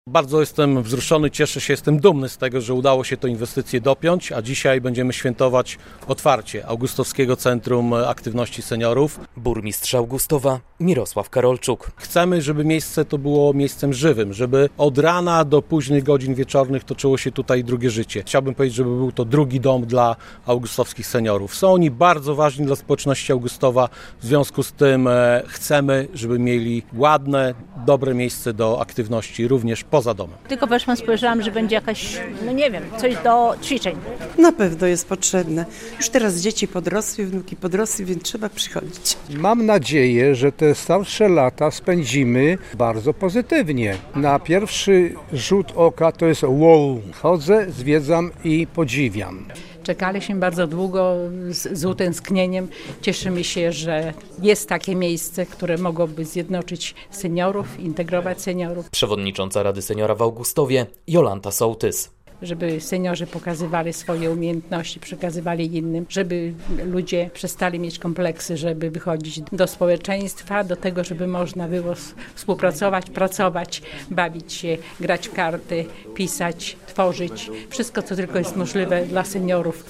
Bardzo jestem wzruszony, cieszę się, jestem dumny z tego, że udało się tę inwestycję dopiąć, a dzisiaj będziemy świętować otwarcie Augustowskiego Centrum Aktywności Seniorów. Burmistrz Augustowa Mirosław Karolczuk. Chcemy, żeby miejsce to było miejscem żywym, żeby od rana do późnych godzin wieczornych toczyło się tutaj drugie życie. Chciałbym powiedzieć, żeby był to drugi dom dla augustowskich seniorów. Są oni bardzo ważni dla społeczności Augustowa, w związku z tym chcemy, żeby mieli ładne, dobre miejsce do aktywności również poza domem. Tylko weszłam, spojrzałam, że będzie jakaś, coś do ćwiczeń. Na pewno jest potrzebne. Już teraz dzieci podrosły, wnuki podrosły, więc trzeba przychodzić. Mam nadzieję, że te starsze lata spędzimy bardzo pozytywnie. Na pierwszy rzut oka to jest wow. Chodzę, zwiedzam i podziwiam. Czekaliśmy bardzo długo z utęsknieniem. Cieszymy się, że jest takie miejsce, które mogłoby zjednoczyć seniorów, integrować seniorów. Przewodnicząca Rady Seniora w Augustowie Jolanta Sołtys. Żeby seniorzy pokazywali swoje umiejętności, przekazywali innym, żeby ludzie przestali mieć kompleksy, żeby wychodzić do społeczeństwa, do tego, żeby można było współpracować, pracować, bawić się, grać w karty, pisać, tworzyć. Wszystko, co tylko jest możliwe dla seniorów.